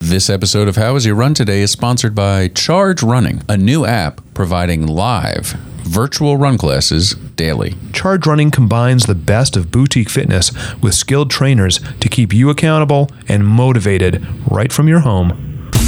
This episode of How Was Your Run Today is sponsored by Charge Running, a new app providing live virtual run classes daily. Charge Running combines the best of boutique fitness with skilled trainers to keep you accountable and motivated right from your home.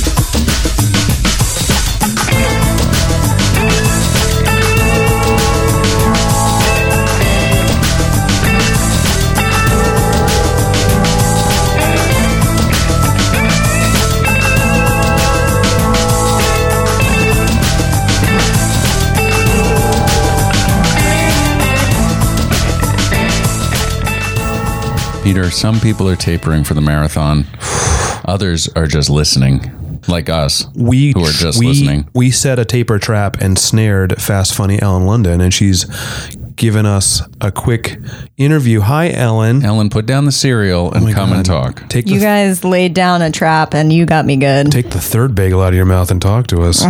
Peter, some people are tapering for the marathon. Others are just listening, like us, who are just listening. We set a taper trap and snared Fast Funny Ellen London, and she's given us a quick interview. Hi, Ellen. Ellen, put down the cereal and come and talk. You guys laid down a trap, and you got me good. Take the third bagel out of your mouth and talk to us.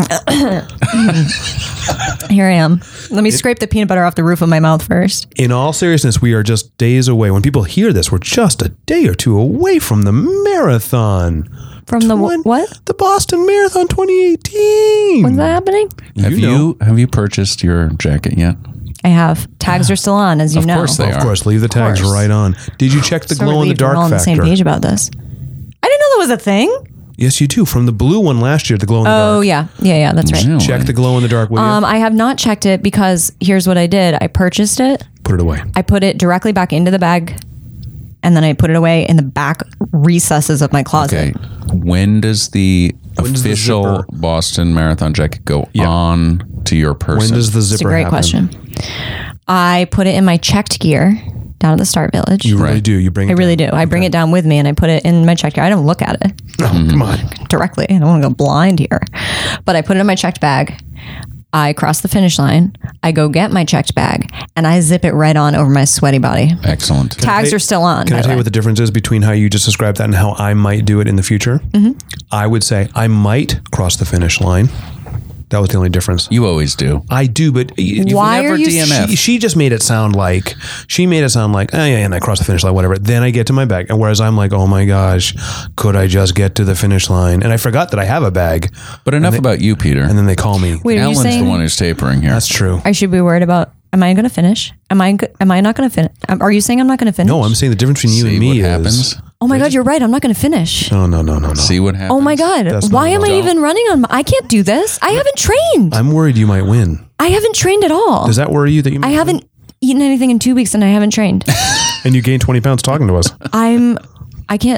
Here I am. Let me scrape the peanut butter off the roof of my mouth first. In all seriousness, we are just days away. When people hear this, we're just a day or two away from the marathon. From the what? The Boston Marathon 2018. When's that happening? Have you purchased your jacket yet? I have. Tags are still on, as you know. Of course they are. Of course, leave the tags right on. Did you check the glow-in-the-dark factor? We're all on the same page about this. I didn't know that was a thing. Yes, you do. From the blue one last year, the glow-in-the-dark. Oh, yeah. Yeah, that's right. Really? Check the glow-in-the-dark, will you? I have not checked it because here's what I did. I purchased it. Put it away. I put it directly back into the bag, and then I put it away in the back recesses of my closet. Okay. When does the official Boston Marathon jacket go on to your person? When does the zipper happen? That's a great question. I put it in my checked gear down at the Start Village. You really do. You bring it I really do. I bring it down with me and I put it in my checked gear. I don't look at it. Oh, come on. Directly. I don't want to go blind here. But I put it in my checked bag. I cross the finish line. I go get my checked bag and I zip it right on over my sweaty body. Excellent. Tags are still on. Can I tell you what the difference is between how you just described that and how I might do it in the future? Mm-hmm. I would say I might cross the finish line. That was the only difference. You always do. I do, but why are you? DNF. She just made it sound like oh yeah, and I crossed the finish line, whatever. Then I get to my bag, and whereas I'm like, oh my gosh, could I just get to the finish line? And I forgot that I have a bag. But enough about you, Peter. And then they call me. Wait, Ellen's the one who's tapering here. That's true. I should be worried about. Am I going to finish? Am I not going to finish? Are you saying I'm not going to finish? No, I'm saying the difference between you and me what happens. Oh my God, you're right. I'm not going to finish. No. See what happens. Oh my God. Why am I even running on I can't do this. I haven't trained. I'm worried you might win. I haven't trained at all. Does that worry you that you might I haven't eaten anything in 2 weeks and I haven't trained. And you gained 20 pounds talking to us. I'm not going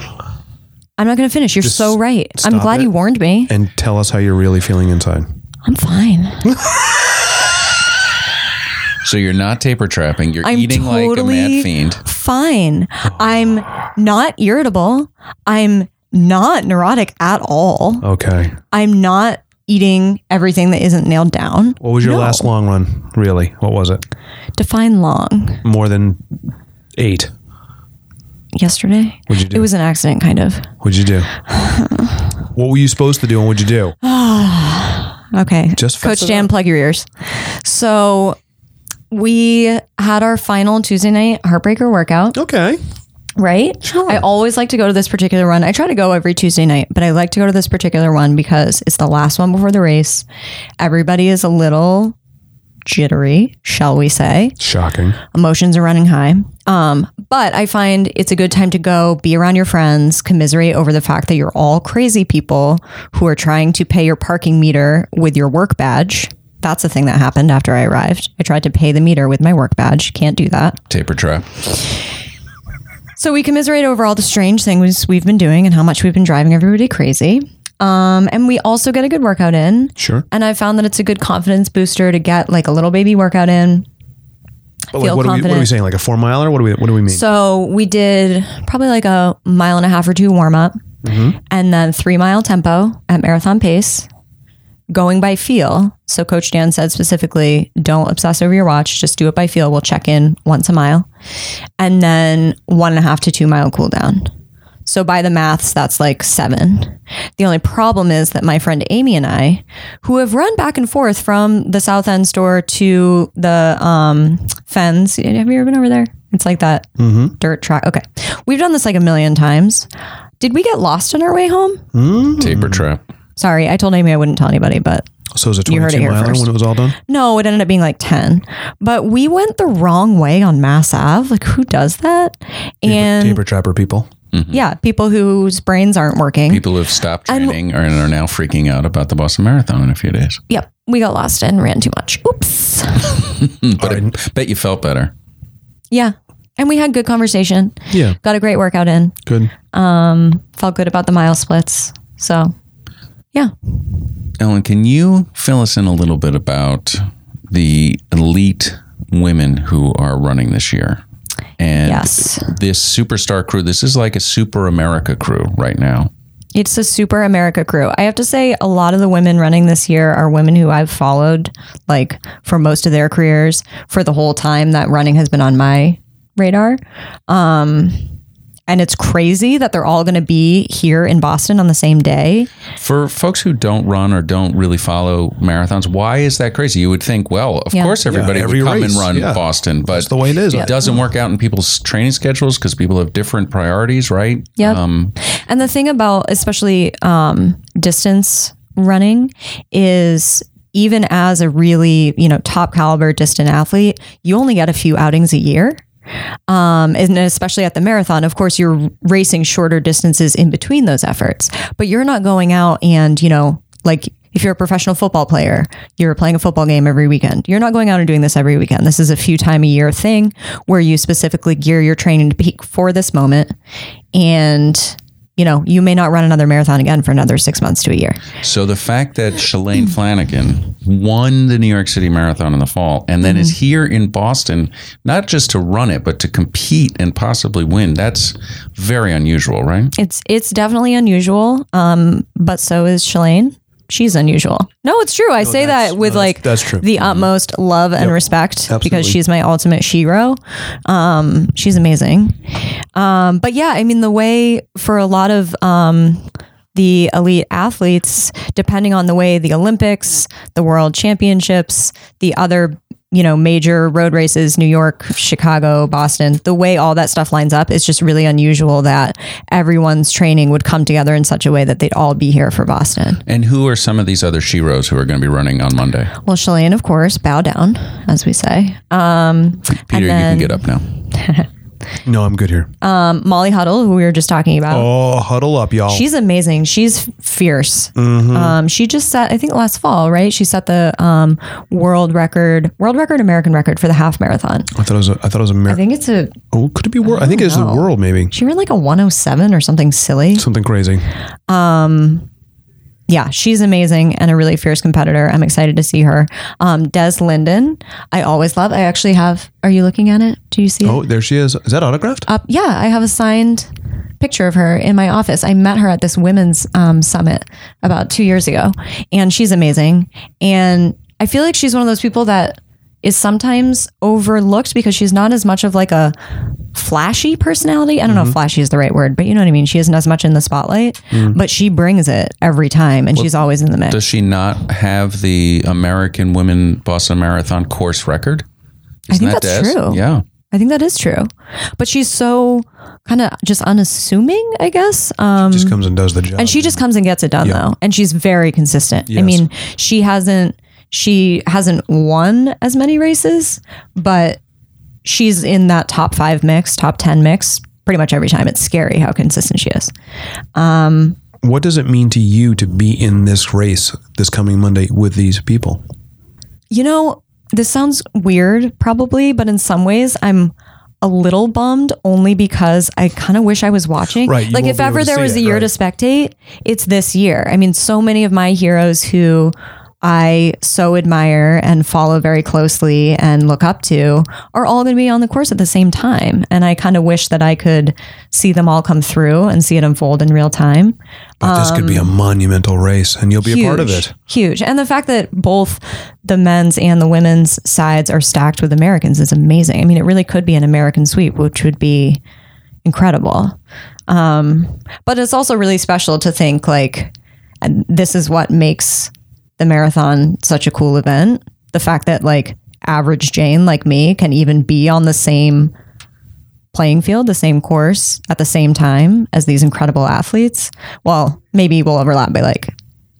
to finish. You're Just so right. I'm glad you warned me. And tell us how you're really feeling inside. I'm fine. So you're not taper trapping. You're I'm eating like a mad fiend. Fine. I'm not irritable. I'm not neurotic at all. Okay. I'm not eating everything that isn't nailed down. What was your last long run? Really? What was it? Define long. More than 8. Yesterday? What'd you do? It was an accident, kind of. What'd you do? What were you supposed to do and what'd you do? Okay. Just Coach Dan, plug your ears. So we had our final Tuesday night Heartbreaker workout. Okay. Right? Sure. I always like to go to this particular run. I try to go every Tuesday night, but I like to go to this particular one because it's the last one before the race. Everybody is a little jittery, shall we say. Shocking. Emotions are running high. But I find it's a good time to go be around your friends, commiserate over the fact that you're all crazy people who are trying to pay your parking meter with your work badge. That's the thing that happened after I arrived. I tried to pay the meter with my work badge. Can't do that. Taper trap. So we commiserate over all the strange things we've been doing and how much we've been driving everybody crazy. And we also get a good workout in. Sure. And I found that it's a good confidence booster to get like a little baby workout in. But like, what are we saying? Like a 4 miler? What do we mean? So we did probably like a 1.5 miles or 2 warm up, and then 3 mile tempo at marathon pace, going by feel. So Coach Dan said specifically, don't obsess over your watch. Just do it by feel. We'll check in once a mile, and then 1.5 to 2 mile cool down. So by the maths, that's like 7. The only problem is that my friend Amy and I, who have run back and forth from the South End store to the Fens. Have you ever been over there? It's like that dirt track. Okay. We've done this like a million times. Did we get lost on our way home? Taper trap. Sorry, I told Amy I wouldn't tell anybody, but So it was a You heard it 22 here miler first. when it was all done? no, it ended up being like 10. But we went the wrong way on Mass Ave. Like, who does that? And Taper trapper people. yeah, people whose brains aren't working. People who have stopped training and are now freaking out about the Boston Marathon in a few days. Yep, we got lost and ran too much. Oops. But I bet you felt better. Yeah. And we had good conversation. Yeah. Got a great workout in. Good. Felt good about the mile splits. So, yeah. Ellen, can you fill us in a little bit about the elite women who are running this year? And Yes. this superstar crew, this is like a super America crew right now. It's a super America crew. I have to say, a lot of the women running this year are women who I've followed, like, for most of their careers, for the whole time that running has been on my radar. And it's crazy that they're all going to be here in Boston on the same day. For folks who don't run or don't really follow marathons, why is that crazy? You would think, well, of Yeah. course everybody every would come race, and run yeah. Boston, but That's the way it is. it doesn't work out in people's training schedules because people have different priorities, right? Yep. And the thing about especially distance running is even as a really, top caliber distant athlete, you only get a few outings a year. And especially at the marathon, of course, you're racing shorter distances in between those efforts, but you're not going out and, like if you're a professional football player, you're playing a football game every weekend. You're not going out and doing this every weekend. This is a few time a year thing where you specifically gear your training to peak for this moment. And, you may not run another marathon again for another 6 months to a year. So the fact that Shalane Flanagan won the New York City Marathon in the fall and then is here in Boston, not just to run it, but to compete and possibly win, that's very unusual, right? It's definitely unusual, but so is Shalane. She's unusual. No, it's true. I say that with that's true. the utmost love and respect Absolutely. because she's my ultimate shero. She's amazing. But yeah, I mean, the way for a lot of the elite athletes, depending on the way the Olympics, the World Championships, the other major road races, New York, Chicago, Boston, the way all that stuff lines up, it's just really unusual that everyone's training would come together in such a way that they'd all be here for Boston. And who are some of these other sheroes who are going to be running on Monday? Well, Shalane, of course, bow down, as we say. Peter, you can get up now. No, I'm good here. Molly Huddle, who we were just talking about. Oh, huddle up, y'all. She's amazing. She's fierce. Mm-hmm. She just set, I think last fall, right? She set the world record, American record for the half marathon. I thought it was I American. think it's a, Oh, could it be world? I think it's the know. world, maybe. she ran like a 107 or something silly. Something crazy. Yeah, she's amazing and a really fierce competitor. I'm excited to see her. Des Linden, I always love. I actually have, are you looking at it? Do you see it? Oh, there she is. Is that autographed? Yeah, I have a signed picture of her in my office. I met her at this women's summit about 2 years ago, and she's amazing. And I feel like she's one of those people that is sometimes overlooked because she's not as much of like a flashy personality. I don't know if flashy is the right word, but you know what I mean? She isn't as much in the spotlight, but she brings it every time, and she's always in the mix. Does she not have the American Women Boston Marathon course record? I think Isn't that that's Des? true. Yeah. I think that is true. But she's so kind of just unassuming, I guess. Just comes and does the job. And she just comes and gets it done though. And she's very consistent. I Yes. mean, she hasn't won as many races, but she's in that top 5 mix, top 10 mix pretty much every time. It's scary how consistent she is. What does it mean to you to be in this race this coming Monday with these people? This sounds weird probably, but in some ways I'm a little bummed only because I kind of wish I was watching. Right, you Like won't if be able ever to there see was a it, year right. to spectate, it's this year. I mean, so many of my heroes who I so admire and follow very closely and look up to are all going to be on the course at the same time. And I kind of wish that I could see them all come through and see it unfold in real time. But this could be a monumental race, and you'll be a part of it. Huge. And the fact that both the men's and the women's sides are stacked with Americans is amazing. I mean, it really could be an American sweep, which would be incredible. But it's also really special to think like, and this is what makes the marathon such a cool event. The fact that like average Jane like me can even be on the same playing field, the same course at the same time as these incredible athletes, well, maybe we'll overlap by like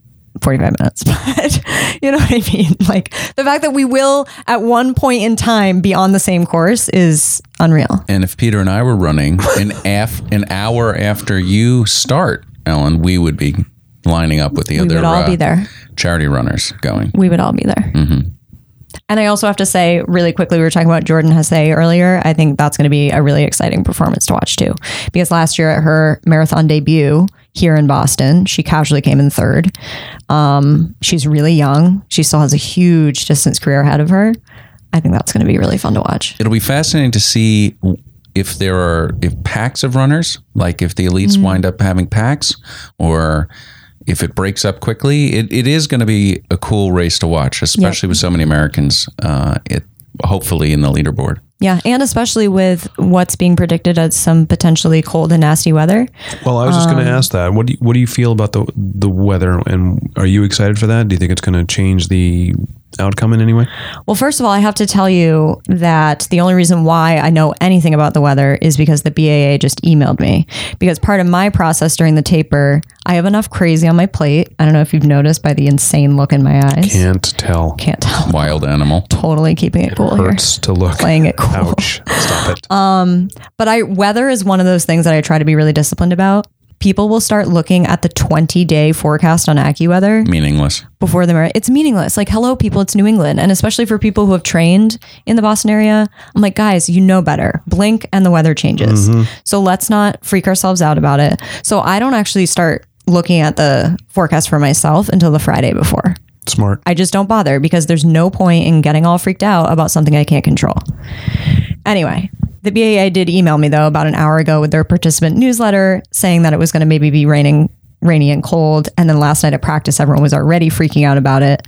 45 minutes, but you know what I mean? Like the fact that we will at one point in time be on the same course is unreal. And if Peter and I were running an hour after you start, Ellen, we would be lining up with the other would all be there. Charity runners going. We would all be there. Mm-hmm. And I also have to say really quickly, we were talking about Jordan Hesse earlier. I think that's going to be a really exciting performance to watch too. Because last year at her marathon debut here in Boston, she casually came in third. She's really young. She still has a huge distance career ahead of her. I think that's going to be really fun to watch. It'll be fascinating to see if packs of runners, like if the elites wind up having packs, or if it breaks up quickly. It is going to be a cool race to watch, especially with so many Americans, hopefully in the leaderboard. Yeah, and especially with what's being predicted as some potentially cold and nasty weather. Well, I was just going to ask that. What do you feel about the weather, and are you excited for that? Do you think it's going to change the outcome in any way? Well, first of all, I have to tell you that the only reason why I know anything about the weather is because the BAA just emailed me. Because part of my process during the taper, I have enough crazy on my plate. I don't know if you've noticed by the insane look in my eyes. Can't tell. Wild animal. Totally keeping it cool here. Hurts to look. Playing it cool. Ouch. Stop it. But weather is one of those things that I try to be really disciplined about. People will start looking at the 20-day forecast on AccuWeather. Meaningless. Before the marathon. It's meaningless. Like, hello, people, it's New England. And especially for people who have trained in the Boston area, I'm like, guys, you know better. Blink and the weather changes. Mm-hmm. So let's not freak ourselves out about it. So I don't actually start looking at the forecast for myself until the Friday before. Smart. I just don't bother because there's no point in getting all freaked out about something I can't control. Anyway, the BAA did email me, though, about an hour ago with their participant newsletter saying that it was going to maybe be rainy and cold. And then last night at practice, everyone was already freaking out about it.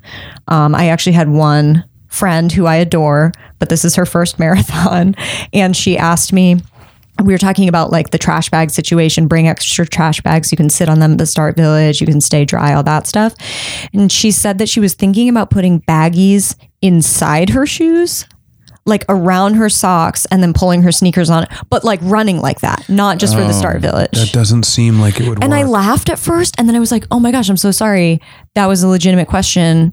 I actually had one friend who I adore, but this is her first marathon. And she asked me, we were talking about like the trash bag situation, bring extra trash bags. You can sit on them at the start village. You can stay dry, all that stuff. And she said that she was thinking about putting baggies inside her shoes, like around her socks, and then pulling her sneakers on, but like running like that, not just for the start village. That doesn't seem like it would work. And I laughed at first, and then I was like, oh my gosh, I'm so sorry. That was a legitimate question.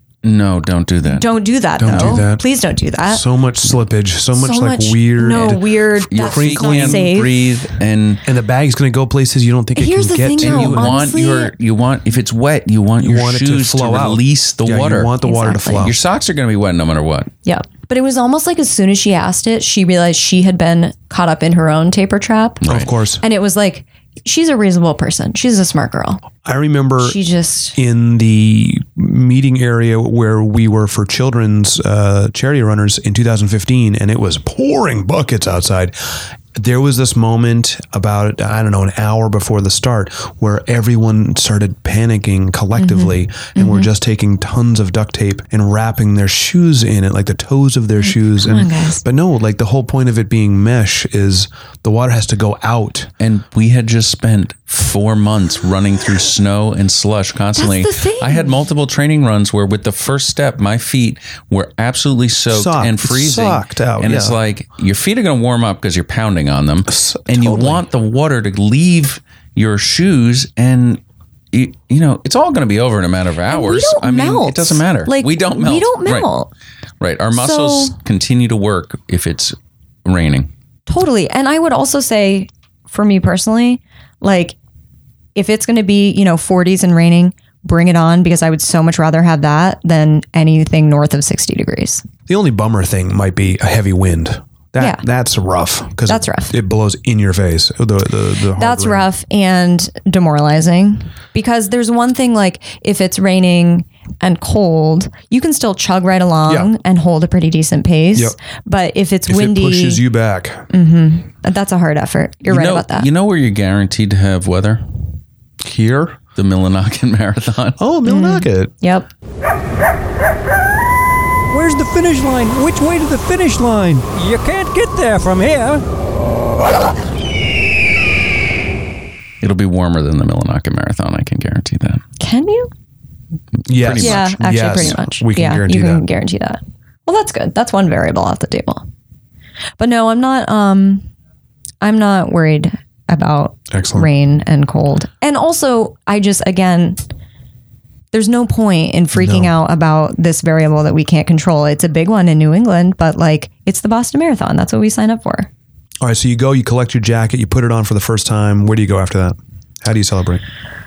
No, don't do that. Don't do that, Don't though. do that. Please don't do that. So much slippage, so much like weird. No, weird. Your That's feet not can't safe. breathe, and the bag's going to go places you don't think Here's it the can get thing, to. though, you honestly, want if it's wet, you want your want it to shoes flow out. release the water. You want the water to Exactly. flow. Your socks are going to be wet no matter what. Yeah. But it was almost like as soon as she asked it, she realized she had been caught up in her own taper trap. Of course. And it was like, she's a reasonable person. She's a smart girl. I remember She just, in the meeting area where we were for children's charity runners in 2015, and it was pouring buckets outside. There was this moment about, I don't know, an hour before the start where everyone started panicking collectively and were just taking tons of duct tape and wrapping their shoes in it, like the toes of their shoes. come on, guys. But no, like the whole point of it being mesh is the water has to go out. And we had just spent 4 months running through snow and slush constantly. That's the thing. I had multiple training runs where with the first step, my feet were absolutely soaked and freezing. Socked out, and yeah. it's like your feet are going to warm up because you're pounding on them. And you Totally. want the water to leave your shoes, and you know, it's all going to be over in a matter of hours. don't I mean, melt. it doesn't matter. Like, we don't melt. we don't melt. Right. Our muscles continue to work if it's raining. totally. And I would also say, for me personally, like, if it's going to be, 40s and raining, bring it on, because I would so much rather have that than anything north of 60 degrees. The only bummer thing might be a heavy wind. Yeah. That's rough. Because That's rough. It blows in your face. The hard That's rain. rough and demoralizing, because there's one thing, like if it's raining and cold, you can still chug right along Yeah. and hold a pretty decent pace. Yep. But if it's If windy, it pushes you back. that's a hard effort. You're right about that. You know where you're guaranteed to have weather? Here? The Millinocket Marathon. Oh, Millinocket. Yep. Where's the finish line? Which way to the finish line? You can't get there from here. It'll be warmer than the Millinocket Marathon, I can guarantee that. Can you? Yes. Pretty Yeah, much. actually, Yes, pretty much. we can yeah, guarantee you can that. guarantee that. Well, that's good. That's one variable off the table. But no, I'm not. I'm not worried about Excellent. rain and cold. And also, again, there's no point in freaking out about this variable that we can't control. It's a big one in New England, but like it's the Boston Marathon. That's what we sign up for. All right. So you go, you collect your jacket, you put it on for the first time. Where do you go after that? How do you celebrate?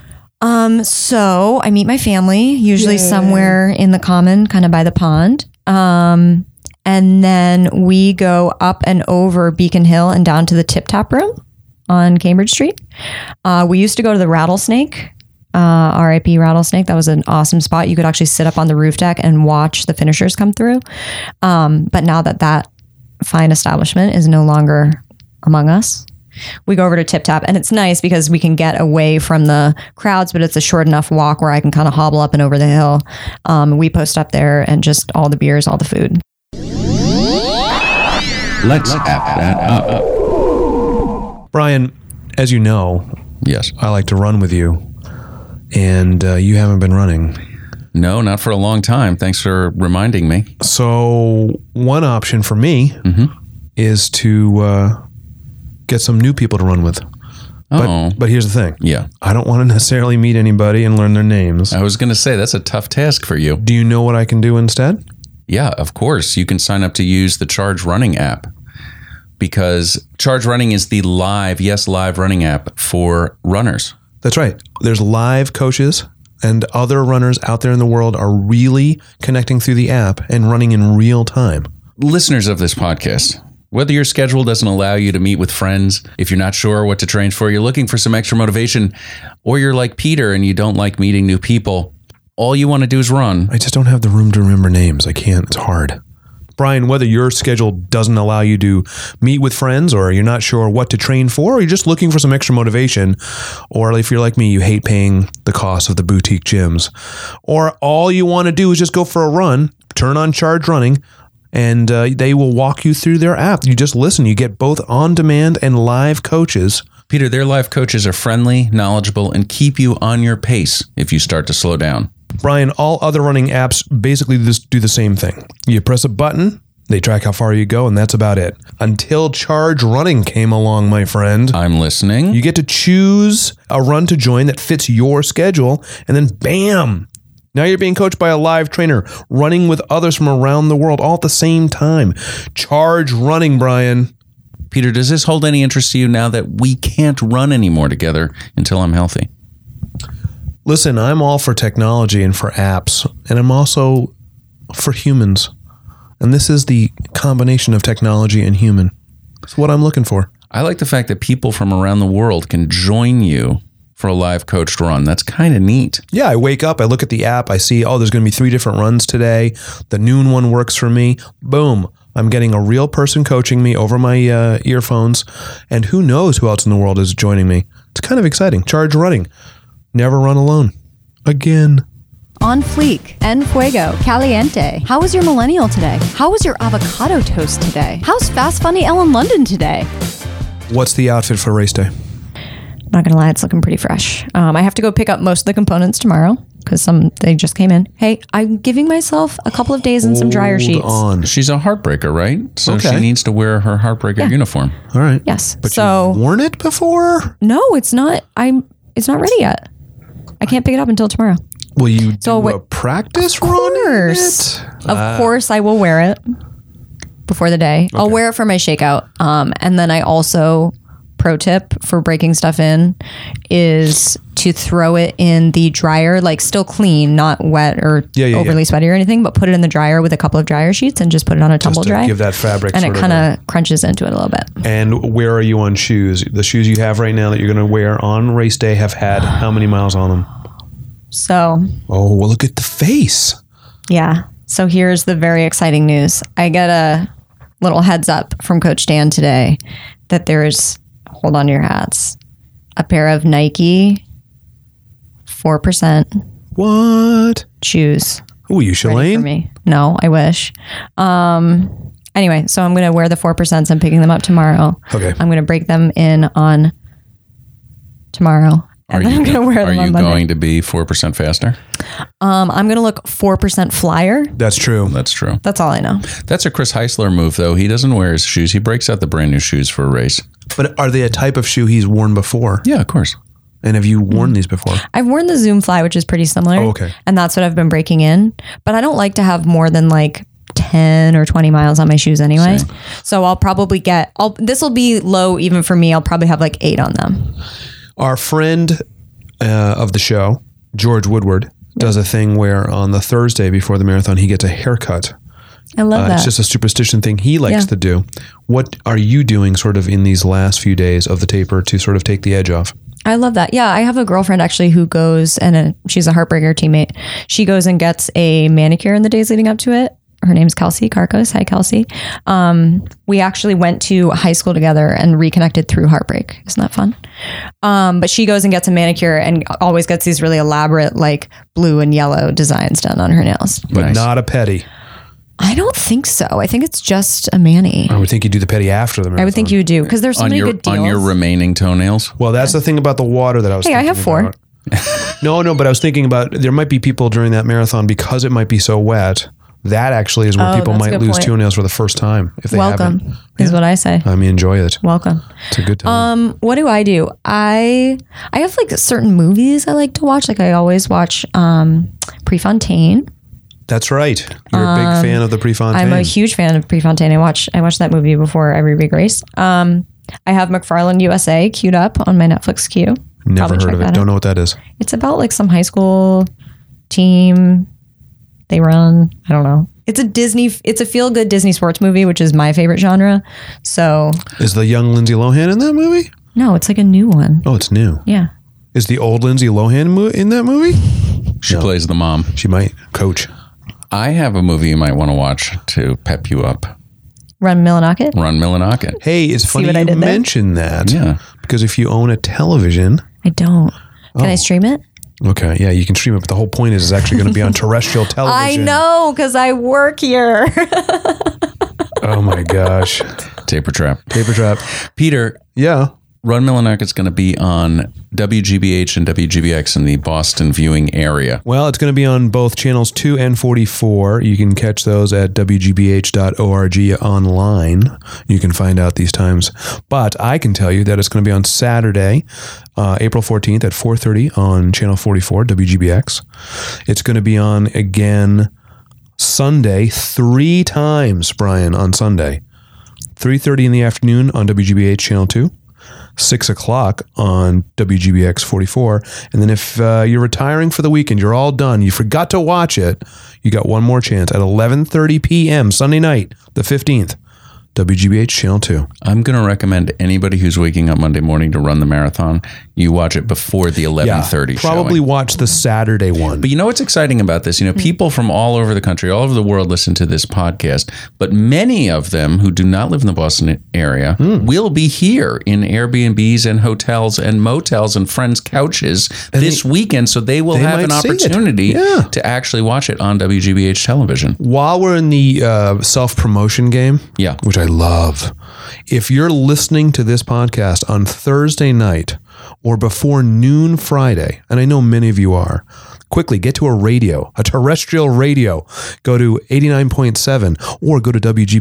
So I meet my family, usually somewhere in the common, kind of by the pond. And then we go up and over Beacon Hill and down to the Tip Top Room on Cambridge Street. We used to go to the Rattlesnake, RIP Rattlesnake. That was an awesome spot. You could actually sit up on the roof deck and watch the finishers come through. But now that fine establishment is no longer among us, we go over to Tip Top, and it's nice because we can get away from the crowds, but it's a short enough walk where I can kind of hobble up and over the hill. We post up there and just all the beers, all the food. Let's app that up. Brian, as you know, Yes. I like to run with you, and you haven't been running. No, not for a long time. Thanks for reminding me. So one option for me is to get some new people to run with. But here's the thing. Yeah. I don't want to necessarily meet anybody and learn their names. I was going to say that's a tough task for you. Do you know what I can do instead? Yeah, of course. You can sign up to use the Charge Running app, because Charge Running is the live running app for runners. That's right. There's live coaches, and other runners out there in the world are really connecting through the app and running in real time. Listeners of this podcast, whether your schedule doesn't allow you to meet with friends, if you're not sure what to train for, you're looking for some extra motivation, or you're like Peter and you don't like meeting new people, all you want to do is run. I just don't have the room to remember names. I can't. It's hard. Brian, whether your schedule doesn't allow you to meet with friends, or you're not sure what to train for, or you're just looking for some extra motivation, or if you're like me, you hate paying the cost of the boutique gyms, or all you want to do is just go for a run, turn on Charge Running, and they will walk you through their app. You just listen. You get both on-demand and live coaches. Peter, their live coaches are friendly, knowledgeable, and keep you on your pace if you start to slow down. Brian, all other running apps basically just do the same thing. You press a button, they track how far you go, and that's about it. Until Charge Running came along, my friend. I'm listening. You get to choose a run to join that fits your schedule, and then bam! Now you're being coached by a live trainer, running with others from around the world all at the same time. Charge Running, Brian. Peter, does this hold any interest to you now that we can't run anymore together until I'm healthy? Listen, I'm all for technology and for apps, and I'm also for humans. And this is the combination of technology and human. It's what I'm looking for. I like the fact that people from around the world can join you for a live coached run. That's kind of neat. Yeah, I wake up, I look at the app, I see, there's going to be 3 different runs today. The noon one works for me. Boom. I'm getting a real person coaching me over my earphones. And who knows who else in the world is joining me. It's kind of exciting. Charge Running. Never run alone. Again. On fleek, en fuego, caliente. How was your millennial today? How was your avocado toast today? How's Fast Funny Ellen London today? What's the outfit for race day? Not gonna lie, it's looking pretty fresh. I have to go pick up most of the components tomorrow because they just came in. Hey, I'm giving myself a couple of days and some dryer sheets. Hold on. She's a heartbreaker, right? So Okay. she needs to wear her heartbreaker uniform. All right. Yes. But so you've worn it before? no, it's not. It's not ready yet. I can't pick it up until tomorrow. Will you So do a wait- practice Of run in course. it? Of course, I will wear it before the day. I'll wear it for my shakeout. And then I also, pro tip for breaking stuff in is to throw it in the dryer, like still clean, not wet or overly sweaty or anything, but put it in the dryer with a couple of dryer sheets and just put it on a tumble Just to dry. give that fabric and it sort of kind of crunches into it a little bit. And where are you on shoes? The shoes you have right now that you're going to wear on race day have had how many miles on them? So, Oh, well, look at the face. yeah. So here's the very exciting news. I get a little heads up from Coach Dan today that there's, hold on to your hats, a pair of Nike 4% What? shoes Oh, you ready for Shalane? me. No, I wish. Anyway, so I'm going to wear the 4%. I'm picking them up tomorrow. Okay. I'm going to break them in on tomorrow. And then I'm going to wear them Are on you Monday. going to be 4% faster? I'm going to look 4% flyer. That's true. That's true. That's all I know. That's a Chris Heisler move, though. He doesn't wear his shoes. He breaks out the brand new shoes for a race. But are they a type of shoe he's worn before? Yeah, of course. And have you worn these before? I've worn the Zoom Fly, which is pretty similar. Oh, okay. And that's what I've been breaking in. But I don't like to have more than like 10 or 20 miles on my shoes anyway. Same. So I'll probably this will be low even for me. I'll probably have like 8 on them. Our friend of the show, George Woodward, does a thing where on the Thursday before the marathon, he gets a haircut. I love that. It's just a superstition thing he likes to do. What are you doing sort of in these last few days of the taper to sort of take the edge off? I love that. Yeah, I have a girlfriend actually who goes she's a Heartbreaker teammate. She goes and gets a manicure in the days leading up to it. Her name's Kelsey Carcos. Hi, Kelsey. We actually went to high school together and reconnected through Heartbreak. Isn't that fun? But she goes and gets a manicure and always gets these really elaborate like blue and yellow designs done on her nails. But not a pedi. I don't think so. I think it's just a mani. I would think you do the pedi after the marathon. I would think you would do because there's so many good deals. On your remaining toenails? Well, that's the thing about the water that I was thinking I have 4. about. No, but I was thinking about there might be people during that marathon because it might be so wet. That actually is where people that's a might good lose point. toenails for the first time if they Welcome haven't. is what I say. I mean, enjoy it. Welcome. It's a good time. What do? I have like certain movies I like to watch. Like I always watch Prefontaine. That's right. You're a big fan of the Prefontaine. I'm a huge fan of Prefontaine. I watch that movie before every big race. I have McFarland USA queued up on my Netflix queue. Never Probably heard check of that it. out. Don't know what that is. It's about like some high school team. They run. I don't know. It's a feel-good Disney sports movie, which is my favorite genre. So Is the young Lindsay Lohan in that movie? no, it's like a new one. Oh, it's new. Yeah. Is the old Lindsay Lohan in that movie? She plays the mom. She might coach. I have a movie you might want to watch to pep you up. Run Millinocket. Run Millinocket. Hey, it's funny what I you did there? mentioned that. Yeah. Because if you own a television, I don't. Can I stream it? okay, yeah, you can stream it. But the whole point is it's actually going to be on terrestrial I television. know because I work here. Oh my gosh. Taper Trap. Paper trap. Peter, Yeah. Run Millinocket's going to be on WGBH and WGBX in the Boston viewing area. Well, it's going to be on both channels 2 and 44. You can catch those at WGBH.org online. You can find out these times. But I can tell you that it's going to be on Saturday, April 14th at 4:30 on channel 44, WGBX. It's going to be on again Sunday 3 times, Brian, on Sunday. 3:30 in the afternoon on WGBH channel 2. 6 o'clock on WGBX 44. And then if you're retiring for the weekend, you're all done, you forgot to watch it, you got one more chance at 11:30 p.m. Sunday night, the 15th, WGBH Channel 2. I'm going to recommend anybody who's waking up Monday morning to run the marathon, you watch it before the 11:30 probably showing. watch the Saturday one. But you know what's exciting about this? You know, people from all over the country, all over the world listen to this podcast, but many of them who do not live in the Boston area will be here in Airbnbs and hotels and motels and friends' couches this weekend, so they will have might an see it. opportunity Yeah. to actually watch it on WGBH television. While we're in the self-promotion game, Yeah. which I love, if you're listening to this podcast on Thursday night or before noon Friday, and I know many of you are, quickly get to a terrestrial radio. Go to 89.7 or go to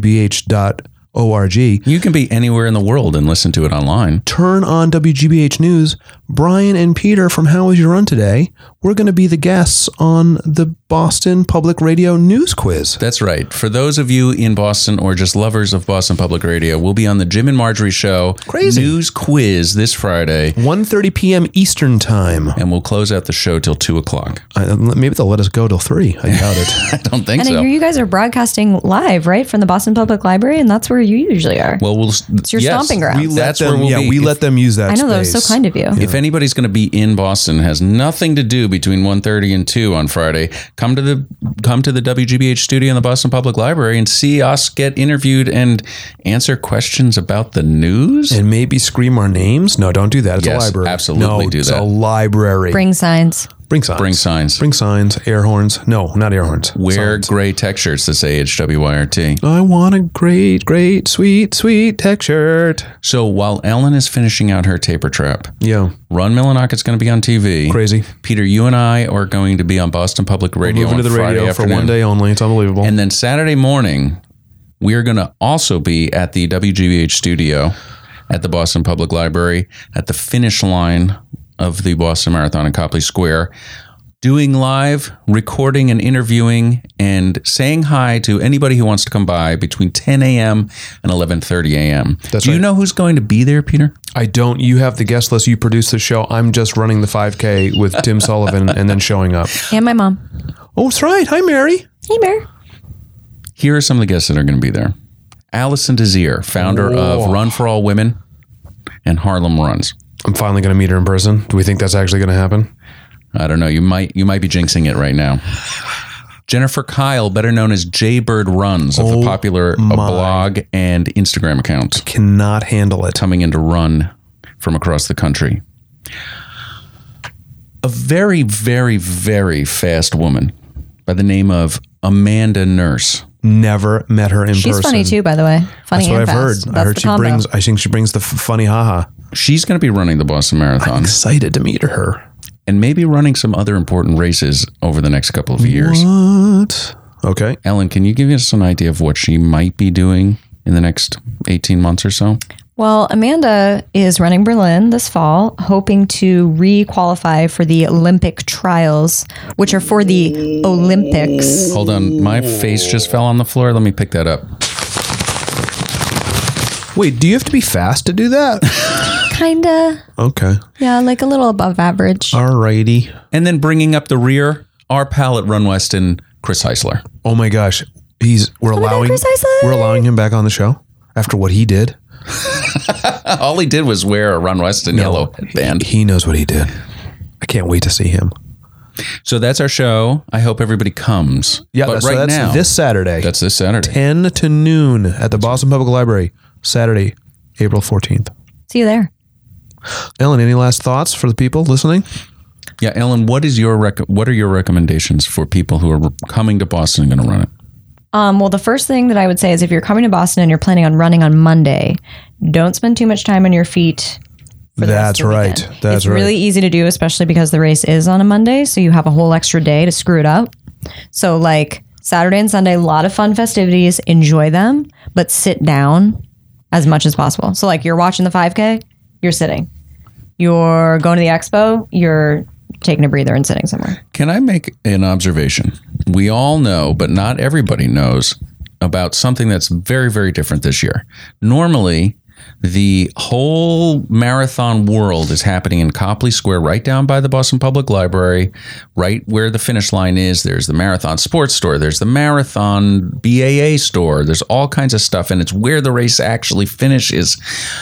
WGBH.org. You can be anywhere in the world and listen to it online. Turn on WGBH News. Brian and Peter from How Was Your Run Today, we're going to be the guests on the Boston Public Radio News Quiz. That's right. For those of you in Boston or just lovers of Boston Public Radio, we'll be on the Jim and Marjorie Show Crazy. News Quiz this Friday, 1:30 p.m. Eastern Time. and we'll close out the show till 2 o'clock. Maybe they'll let us go till 3. I doubt it. I don't think And I so. hear you guys are broadcasting live, right, from the Boston Public Library, and that's where you usually are. Well, It's your stomping ground. That's where we'll be. we let them use that I know that was space. so kind of you. If anybody's going to be in Boston, has nothing to do between 1:30 and 2 on Friday, come to the WGBH studio in the Boston Public Library and see us get interviewed and answer questions about the news. And maybe scream our names? No, don't do that. It's Yes, a library. absolutely no, do it's that. a library. Bring signs. Bring signs. Bring signs. Bring signs. Air horns. No, not air horns. Wear Signs. gray tech shirts that say HWYRT. I want a great, great, sweet, sweet tech shirt. So while Ellen is finishing out her taper trap, Yeah. Run Millinocket's going to be on TV. Crazy. Peter, you and I are going to be on Boston Public Radio Moving on to the Friday radio for afternoon. one day only. It's unbelievable. And then Saturday morning, we are going to also be at the WGBH studio at the Boston Public Library at the finish line of the Boston Marathon in Copley Square, doing live, recording and interviewing, and saying hi to anybody who wants to come by between 10 a.m. and 11:30 a.m. Do you know who's going to be there, Peter? I don't. You have the guest list. You produce the show. I'm just running the 5K with Tim Sullivan and then showing up. And my mom. Oh, that's right. Hi, Mary. Hey, Mary. Here are some of the guests that are going to be there. Allison Desir, founder of Run for All Women and Harlem Runs. I'm finally going to meet her in person. Do we think that's actually going to happen? I don't know. You might be jinxing it right now. Jennifer Kyle, better known as Jaybird Runs, of the popular blog and Instagram account. Cannot handle it. Coming in to run from across the country. A very, very, very fast woman by the name of Amanda Nurse. Never met her in person. She's funny too, by the way. Funny. That's what and I've fast. heard. That's I heard the she combo. brings. I think she brings the funny haha. She's going to be running the Boston Marathon. I'm excited to meet her. And maybe running some other important races over the next couple of years. What? Okay. Ellen, can you give us an idea of what she might be doing in the next 18 months or so? Well, Amanda is running Berlin this fall, hoping to re-qualify for the Olympic trials, which are for the Olympics. Hold on. My face just fell on the floor. Let me pick that up. Wait, do you have to be fast to do that? Kinda. Okay. Yeah, like a little above average. Alrighty. And then bringing up the rear, our pal at Run Weston, Chris Heisler. Oh my gosh. We're allowing Chris Heisler. we're allowing him back on the show after what he did. All he did was wear a Run Weston yellow headband. He knows what he did. I can't wait to see him. So that's our show. I hope everybody comes. Yeah, but so right that's now, this Saturday. That's this Saturday. 10 to noon at the Boston Public Library. Saturday, April 14th. See you there. Ellen, any last thoughts for the people listening? Yeah, Ellen, what are your recommendations for people who are coming to Boston and going to run it? Well, the first thing that I would say is if you're coming to Boston and you're planning on running on Monday, don't spend too much time on your feet. For the rest of the weekend. That's it's really easy to do, especially because the race is on a Monday. So you have a whole extra day to screw it up. So like Saturday and Sunday, a lot of fun festivities. Enjoy them, but sit down as much as possible. So like you're watching the 5K, you're sitting. You're going to the expo, you're taking a breather and sitting somewhere. Can I make an observation? We all know, but not everybody knows about something that's very, very different this year. Normally, the whole marathon world is happening in Copley Square, right down by the Boston Public Library, right where the finish line is. There's the Marathon Sports Store. There's the Marathon BAA store. There's all kinds of stuff, and it's where the race actually finishes.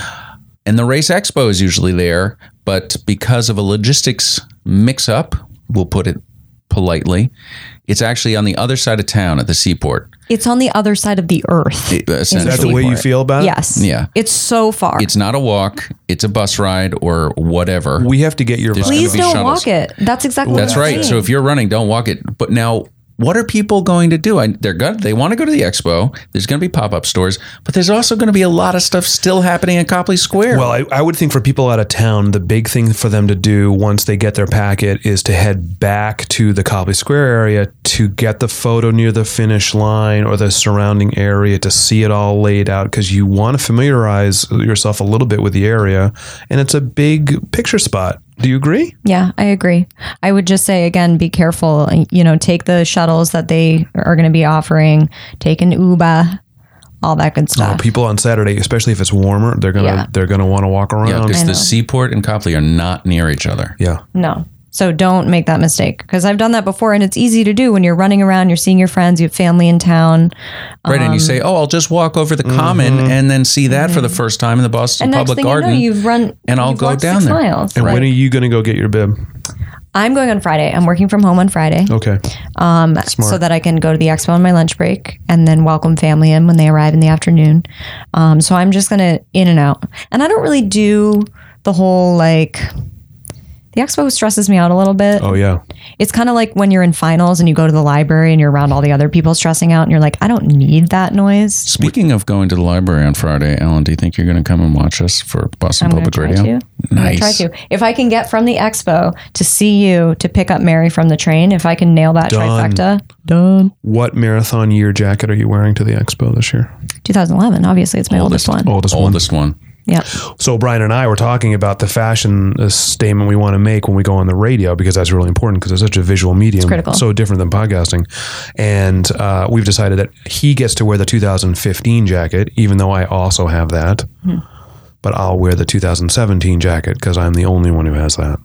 And the Race Expo is usually there, but because of a logistics mix-up, we'll put it politely, it's actually on the other side of town at the seaport. It's on the other side of the earth. Is that the way you feel about it? Yes. Yeah. It's so far. It's not a walk. It's a bus ride or whatever. We have to get your Please gonna be don't shuttles. walk it. That's exactly That's what I'm right. saying. So if you're running, don't walk it. But now, what are people going to do? They want to go to the expo. There's going to be pop-up stores, but there's also going to be a lot of stuff still happening at Copley Square. Well, I would think for people out of town, the big thing for them to do once they get their packet is to head back to the Copley Square area to get the photo near the finish line or the surrounding area to see it all laid out, because you want to familiarize yourself a little bit with the area, and it's a big picture spot. Do you agree? Yeah, I agree. I would just say, again, be careful. Take the shuttles that they are going to be offering, take an Uber, all that good stuff. People on Saturday, especially if it's warmer, they're gonna want to walk around. yeah, because I the know. seaport and Copley are not near each other. Yeah. No. So don't make that mistake, because I've done that before, and it's easy to do when you're running around, you're seeing your friends, you have family in town. Right, and you say, I'll just walk over the Common and then see that for the first time in the Boston And next Public thing Garden. you know, I'll you've go walked down 6 there. miles. And when are you going to go get your bib? I'm going on Friday. I'm working from home on Friday. Okay. So that I can go to the expo on my lunch break and then welcome family in when they arrive in the afternoon. So I'm just going to in and out. And I don't really do the whole the expo stresses me out a little bit. Oh, yeah. It's kind of like when you're in finals and you go to the library and you're around all the other people stressing out and you're like, I don't need that noise. Speaking of going to the library on Friday, Ellen, do you think you're going to come and watch us for Boston I'm going to Public try Radio? to. I'm going to try to. If I can get from the expo to see you to pick up Mary from the train, if I can nail that Done. trifecta, done. What marathon year jacket are you wearing to the expo this year? 2011, obviously, it's my oldest one. Oldest one. Oldest one. Yeah. So Brian and I were talking about the fashion statement we want to make when we go on the radio, because that's really important because it's such a visual medium. It's critical. So different than podcasting. And we've decided that he gets to wear the 2015 jacket, even though I also have that. But I'll wear the 2017 jacket because I'm the only one who has that.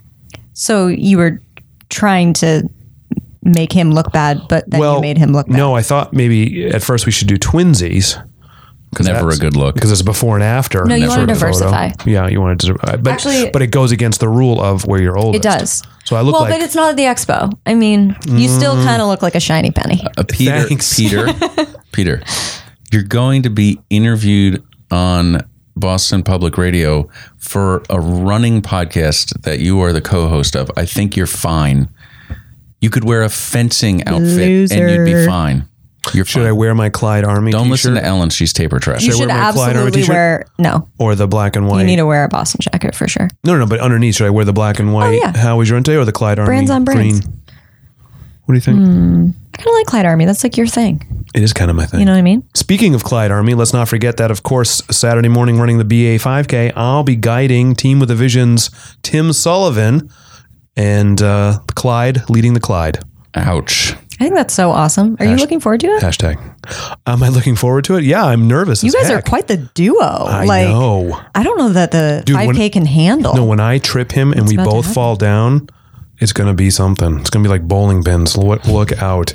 So you were trying to make him look bad, but then you made him look bad. No, I thought maybe at first we should do twinsies. Never a good look. Because it's before and after. No, you want to sort of photo. diversify. Yeah, you want to. But it goes against the rule of where you're oldest. It does. So I look but it's not at the expo. I mean, you still kind of look like a shiny penny. Thanks. Peter, you're going to be interviewed on Boston Public Radio for a running podcast that you are the co-host of. I think you're fine. You could wear a fencing outfit and you'd be fine. You're Should fine. I wear my Clyde Army Don't t-shirt? listen to Ellen. She's taper trash. You I should wear my Clyde Army absolutely t-shirt? wear, no, Or the black and white? you need to wear a Boston jacket for sure. No, but underneath, should I wear the black and white yeah. Howie's Run today or the Clyde Army Brands on brands. green? What do you think? I kind of like Clyde Army. That's like your thing. It is kind of my thing. You know what I mean? Speaking of Clyde Army, let's not forget that, of course, Saturday morning running the BA 5K, I'll be guiding Team with a Vision's Tim Sullivan and Clyde leading the Clyde. Ouch. I think that's so awesome. Are you looking forward to it? Hashtag. Am I looking forward to it? Yeah, I'm nervous. You guys are quite the duo. I know. I don't know that the Dude, 5K can handle. No, when I trip him and we about to both happen. fall down, it's going to be something. It's going to be like bowling pins. Look out.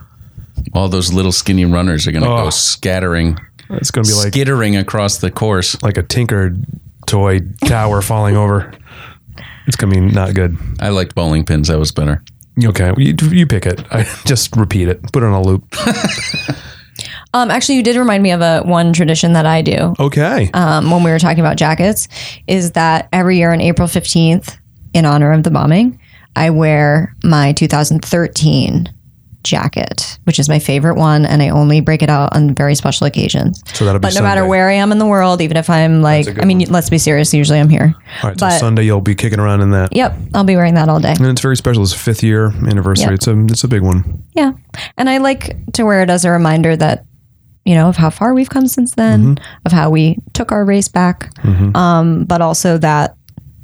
All those little skinny runners are going to go scattering, It's going to be like skittering across the course. like a Tinker toy tower falling over. It's going to be not good. I liked bowling pins. That was better. Okay, you pick it. I just repeat it. Put it on a loop. Actually, you did remind me of one tradition that I do Okay. when we were talking about jackets, is that every year on April 15th, in honor of the bombing, I wear my 2013 jacket, which is my favorite one, and I only break it out on very special occasions. So that'll be But no matter Sunday. where I am in the world, even if I'm like, a good I mean, one. let's be serious, usually I'm here. All right, so but Sunday you'll be kicking around in that. yep, I'll be wearing that all day. And it's very special. It's a 5th year anniversary. Yep. It's a big one. Yeah. And I like to wear it as a reminder that, you know, of how far we've come since then, of how we took our race back, but also that,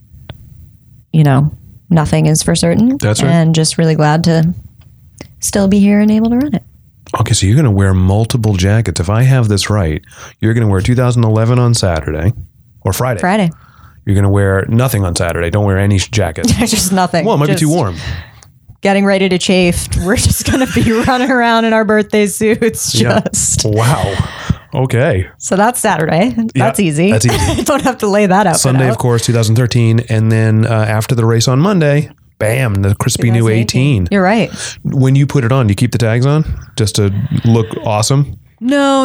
you know, nothing is for certain. That's right. And just really glad to still be here and able to run it. Okay, so you're going to wear multiple jackets. If I have this right, you're going to wear 2011 on Saturday or Friday. Friday. You're going to wear nothing on Saturday. Don't wear any jacket. Just nothing. Well, it might be Just too warm. Getting ready to chafe. We're just going to be running around in our birthday suits. Yeah. Just. Wow. Okay. So that's Saturday. That's easy. that's easy. I don't have to lay that out. Sunday, of course, 2013. And then after the race on Monday, bam, the crispy new 18. You're right. When you put it on, do you keep the tags on just to look awesome? No,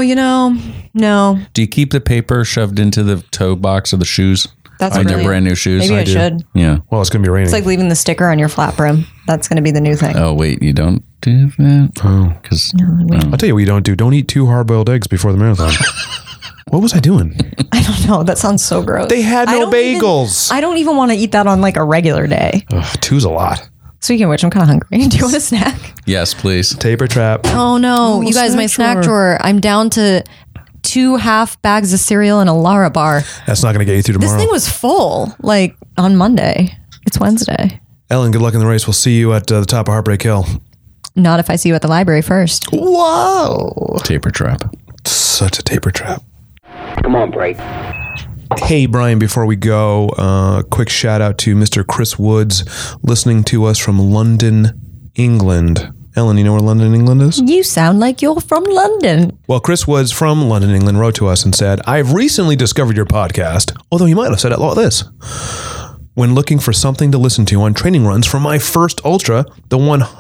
no. Do you keep the paper shoved into the toe box of the shoes? That's Like really, their brand new shoes? Maybe I do. should. Yeah. Well, it's going to be raining. It's like leaving the sticker on your flat brim. That's going to be the new thing. Oh, wait, you don't do that? Oh. Because I'll tell you what you don't do. Don't eat 2 hard-boiled eggs before the marathon. What was I doing? I don't know. That sounds so gross. They had I no don't bagels. I don't even want to eat that on like a regular day. Ugh, 2's a lot. Speaking of which, I'm kind of hungry. Do you want a snack? yes, please. Taper trap. Oh no, you guys, my snack drawer. I'm down to 2 half bags of cereal and a Lara bar. That's not going to get you through This tomorrow. thing was full like on Monday. It's Wednesday. Ellen, good luck in the race. We'll see you at the top of Heartbreak Hill. Not if I see you at the library first. Whoa. Taper trap. Such a taper trap. Come on, break. Hey, Brian, before we go, quick shout out to Mr. Chris Woods listening to us from London, England. Ellen, you know where London, England is? You sound like you're from London. Well, Chris Woods from London, England wrote to us and said, I've recently discovered your podcast, although he might have said it like this. When looking for something to listen to on training runs for my first ultra, the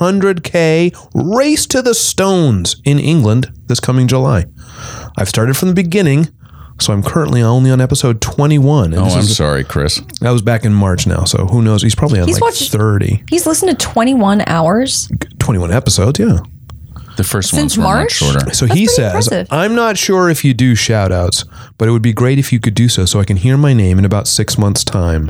100K Race to the Stones in England this coming July. I've started from the beginning, so I'm currently only on episode 21. And Oh, this I'm is- sorry, Chris. That was back in March now, so who knows? He's probably on He's like watched- 30. He's listened to 21 hours. 21 episodes, yeah. The first Since ones were March? much shorter. So That's he pretty says, impressive. I'm not sure if you do shout outs, but it would be great if you could do so I can hear my name in about 6 months' time.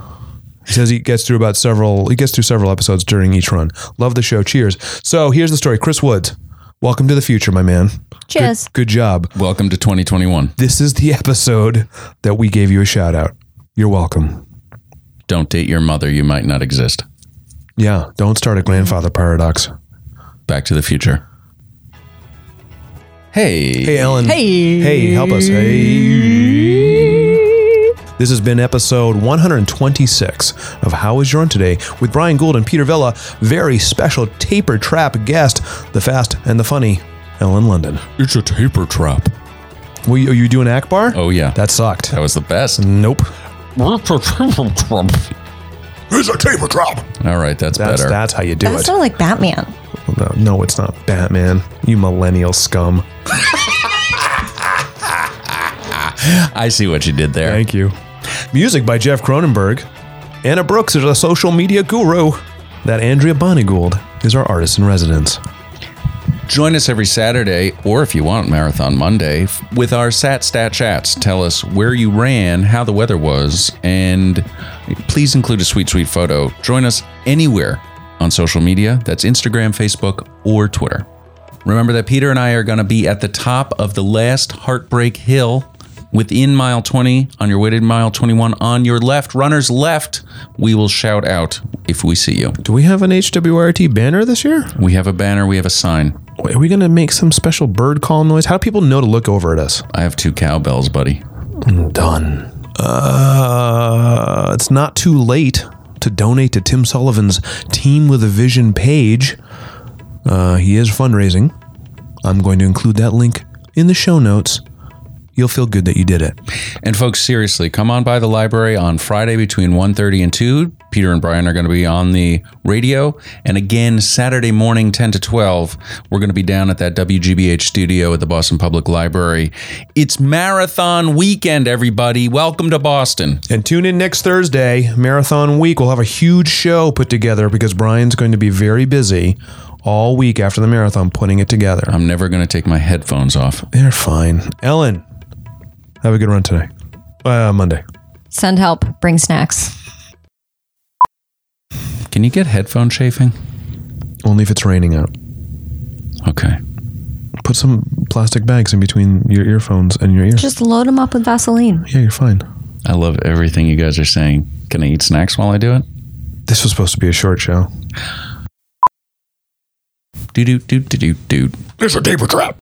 He says he gets through several episodes during each run. Love the show. Cheers. So here's the story. Chris Woods Welcome to the future, my man. Cheers. Good job. Welcome to 2021. This is the episode that we gave you a shout out. You're welcome. Don't date your mother. You might not exist. Yeah, don't start a grandfather paradox. Back to the future. Hey. Hey, Ellen. Hey. Hey, help us. Hey. This has been episode 126 of How Was Your Run Today with Brian Gould and Peter Villa. Very special taper trap guest, the fast and the funny Ellen London. It's a taper trap. Are you doing Akbar? Oh, yeah. That sucked. That was the best. Nope. It's a taper trap. All right, that's better. That's how you do That it. sounded like Batman. No, it's not Batman. You millennial scum. I see what you did there. Thank you. Music by Jeff Cronenberg. Anna Brooks is a social media guru. That Andrea Bonnie-Gould is our artist in residence. Join us every Saturday, or if you want, Marathon Monday, with our Sat Stat Chats. Tell us where you ran, how the weather was, and please include a sweet, sweet photo. Join us anywhere on social media. That's Instagram, Facebook, or Twitter. Remember that Peter and I are going to be at the top of the last Heartbreak Hill within mile 20 on your way to mile 21 on your left, runner's left. We will shout out if we see you. Do we have an HWRT banner this year? We have a banner. We have a sign. Are we going to make some special bird call noise? How do people know to look over at us? I have 2 cowbells, buddy. Done. It's not too late to donate to Tim Sullivan's Team with a Vision page. He is fundraising. I'm going to include that link in the show notes. You'll feel good that you did it. And folks, seriously, come on by the library on Friday between 1:30 and 2. Peter and Brian are going to be on the radio. And again, Saturday morning, 10 to 12, we're going to be down at that WGBH studio at the Boston Public Library. It's Marathon Weekend, everybody. Welcome to Boston. And tune in next Thursday, Marathon Week. We'll have a huge show put together because Brian's going to be very busy all week after the marathon putting it together. I'm never going to take my headphones off. They're fine. Ellen, have a good run today. Monday. Send help. Bring snacks. Can you get headphone chafing? Only if it's raining out. Okay. Put some plastic bags in between your earphones and your ears. Just load them up with Vaseline. Yeah, you're fine. I love everything you guys are saying. Can I eat snacks while I do it? This was supposed to be a short show. Do. It's a taper trap.